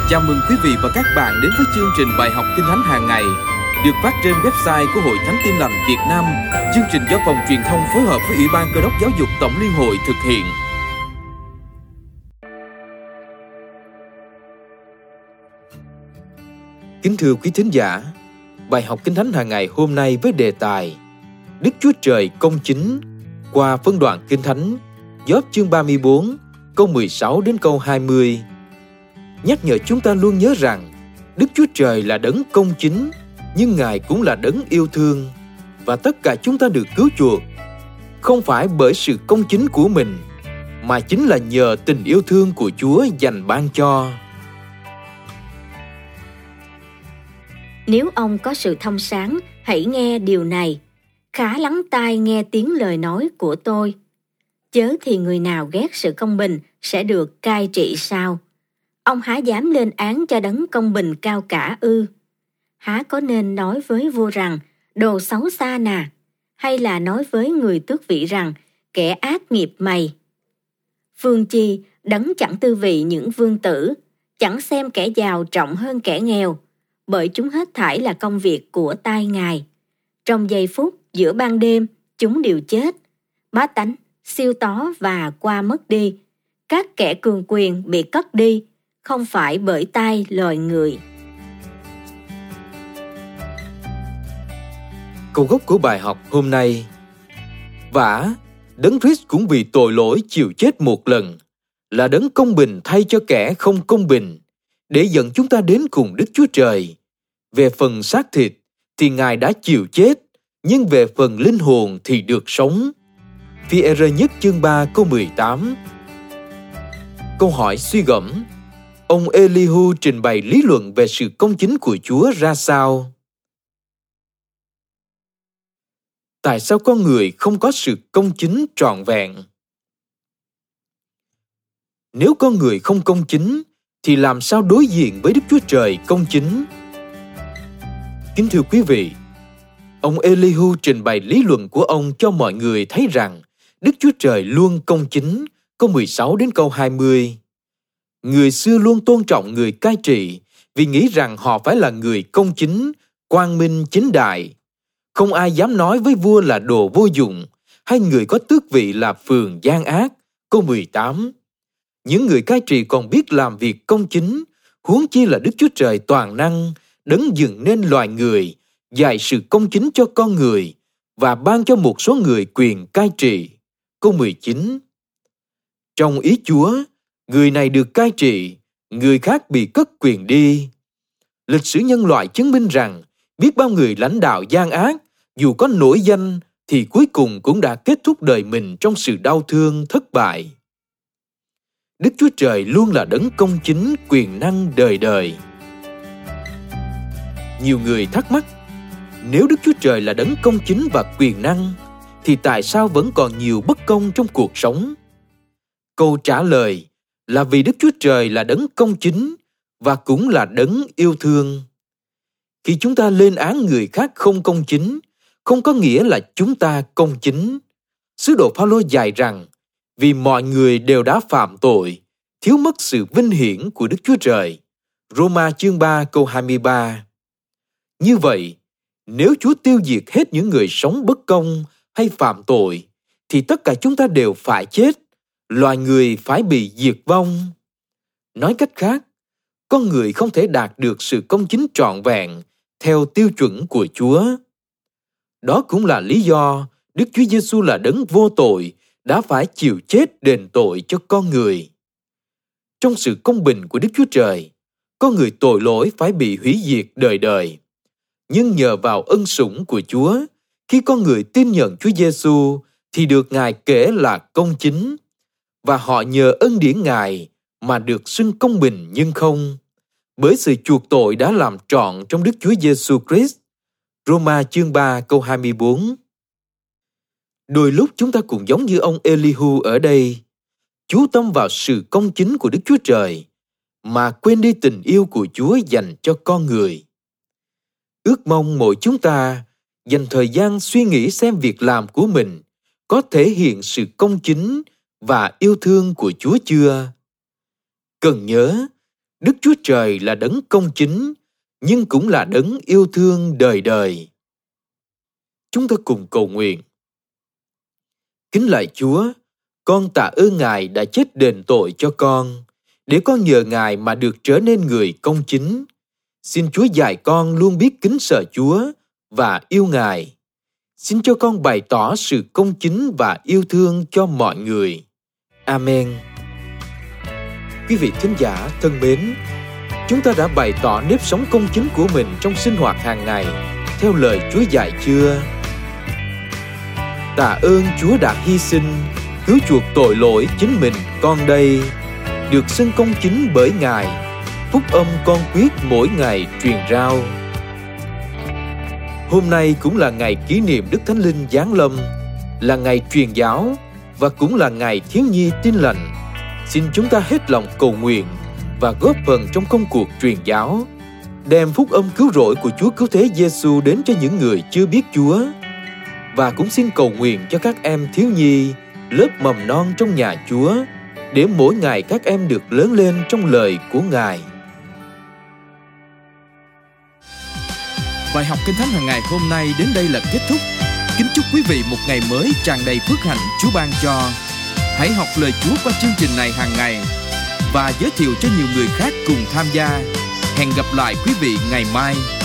Chào mừng quý vị và các bạn đến với chương trình bài học Kinh Thánh hàng ngày được phát trên website của Hội Thánh Tin Lành Việt Nam. Chương trình do Phòng Truyền thông phối hợp với Ủy ban Cơ đốc Giáo dục Tổng Liên hội thực hiện. Kính thưa quý thính giả, bài học Kinh Thánh hàng ngày hôm nay với đề tài Đức Chúa Trời công chính qua phân đoạn Kinh Thánh Gióp chương 34, câu 16 đến câu 20. Nhắc nhở chúng ta luôn nhớ rằng Đức Chúa Trời là đấng công chính, nhưng Ngài cũng là đấng yêu thương, và tất cả chúng ta được cứu chuộc không phải bởi sự công chính của mình, mà chính là nhờ tình yêu thương của Chúa dành ban cho. Nếu ông có sự thông sáng, hãy nghe điều này. Khá lắng tai nghe tiếng lời nói của tôi. Chớ thì người nào ghét sự công bình sẽ được cai trị sao? Ông há dám lên án cho đấng công bình cao cả ư? Há có nên nói với vua rằng, đồ xấu xa nà, hay là nói với người tước vị rằng, kẻ ác nghiệp mày? Phương chi, đấng chẳng tư vị những vương tử, chẳng xem kẻ giàu trọng hơn kẻ nghèo, bởi chúng hết thảy là công việc của tay Ngài. Trong giây phút, giữa ban đêm, chúng đều chết. Bá tánh, siêu tó và qua mất đi. Các kẻ cường quyền bị cất đi, không phải bởi tay loài người. Câu gốc của bài học hôm nay: Vả, đấng Christ cũng vì tội lỗi chịu chết một lần, là đấng công bình thay cho kẻ không công bình, để dẫn chúng ta đến cùng Đức Chúa Trời. Về phần xác thịt thì Ngài đã chịu chết, nhưng về phần linh hồn thì được sống. Phi-e-rơ nhất chương 3 câu 18. Câu hỏi suy gẫm: ông Elihu trình bày lý luận về sự công chính của Chúa ra sao? Tại sao con người không có sự công chính trọn vẹn? Nếu con người không công chính, thì làm sao đối diện với Đức Chúa Trời công chính? Kính thưa quý vị, ông Elihu trình bày lý luận của ông cho mọi người thấy rằng Đức Chúa Trời luôn công chính, câu 16 đến câu 20. Người xưa luôn tôn trọng người cai trị vì nghĩ rằng họ phải là người công chính, quang minh chính đại. Không ai dám nói với vua là đồ vô dụng, hay người có tước vị là phường gian ác, câu 18. Những người cai trị còn biết làm việc công chính, huống chi là Đức Chúa Trời toàn năng, đấng dựng nên loài người, dạy sự công chính cho con người, và ban cho một số người quyền cai trị, câu 19. Trong ý Chúa, người này được cai trị, người khác bị cất quyền đi. Lịch sử nhân loại chứng minh rằng biết bao người lãnh đạo gian ác, dù có nổi danh thì cuối cùng cũng đã kết thúc đời mình trong sự đau thương, thất bại. Đức Chúa Trời luôn là đấng công chính, quyền năng đời đời. Nhiều người thắc mắc, nếu Đức Chúa Trời là đấng công chính và quyền năng, thì tại sao vẫn còn nhiều bất công trong cuộc sống? Câu trả lời là vì Đức Chúa Trời là đấng công chính và cũng là đấng yêu thương. Khi chúng ta lên án người khác không công chính, không có nghĩa là chúng ta công chính. Sứ đồ Phaolô dạy rằng, vì mọi người đều đã phạm tội, thiếu mất sự vinh hiển của Đức Chúa Trời. Roma chương 3 câu 23. Như vậy, nếu Chúa tiêu diệt hết những người sống bất công hay phạm tội, thì tất cả chúng ta đều phải chết, loài người phải bị diệt vong. Nói cách khác, con người không thể đạt được sự công chính trọn vẹn theo tiêu chuẩn của Chúa. Đó cũng là lý do Đức Chúa Giêsu là đấng vô tội đã phải chịu chết đền tội cho con người. Trong sự công bình của Đức Chúa Trời, con người tội lỗi phải bị hủy diệt đời đời. Nhưng nhờ vào ân sủng của Chúa, khi con người tin nhận Chúa Giêsu thì được Ngài kể là công chính, và họ nhờ ân điển Ngài mà được xưng công bình nhưng không, bởi sự chuộc tội đã làm trọn trong Đức Chúa Giêsu Christ. Roma chương 3 câu 24. Đôi lúc chúng ta cũng giống như ông Elihu ở đây, chú tâm vào sự công chính của Đức Chúa Trời, mà quên đi tình yêu của Chúa dành cho con người. Ước mong mỗi chúng ta dành thời gian suy nghĩ xem việc làm của mình có thể hiện sự công chính và yêu thương của Chúa chưa. Cần nhớ, Đức Chúa Trời là đấng công chính, nhưng cũng là đấng yêu thương đời đời. Chúng ta cùng cầu nguyện. Kính lạy Chúa, con tạ ơn Ngài đã chết đền tội cho con, để con nhờ Ngài mà được trở nên người công chính. Xin Chúa dạy con luôn biết kính sợ Chúa và yêu Ngài. Xin cho con bày tỏ sự công chính và yêu thương cho mọi người. Amen. Quý vị thính giả thân mến, chúng ta đã bày tỏ nếp sống công chính của mình trong sinh hoạt hàng ngày theo lời Chúa dạy chưa? Tạ ơn Chúa đã hy sinh, cứu chuộc tội lỗi chính mình con đây, được xưng công chính bởi Ngài. Phúc âm con quyết mỗi ngày truyền rao. Hôm nay cũng là ngày kỷ niệm Đức Thánh Linh giáng lâm, là ngày truyền giáo và cũng là ngày thiếu nhi tin lành. Xin chúng ta hết lòng cầu nguyện và góp phần trong công cuộc truyền giáo, đem phúc âm cứu rỗi của Chúa Cứu Thế Giêsu đến cho những người chưa biết Chúa. Và cũng xin cầu nguyện cho các em thiếu nhi, lớp mầm non trong nhà Chúa, để mỗi ngày các em được lớn lên trong lời của Ngài. Bài học Kinh Thánh hàng ngày hôm nay đến đây là kết thúc. Kính chúc quý vị một ngày mới tràn đầy phước hạnh Chúa ban cho. Hãy học lời Chúa qua chương trình này hàng ngày và giới thiệu cho nhiều người khác cùng tham gia. Hẹn gặp lại quý vị ngày mai.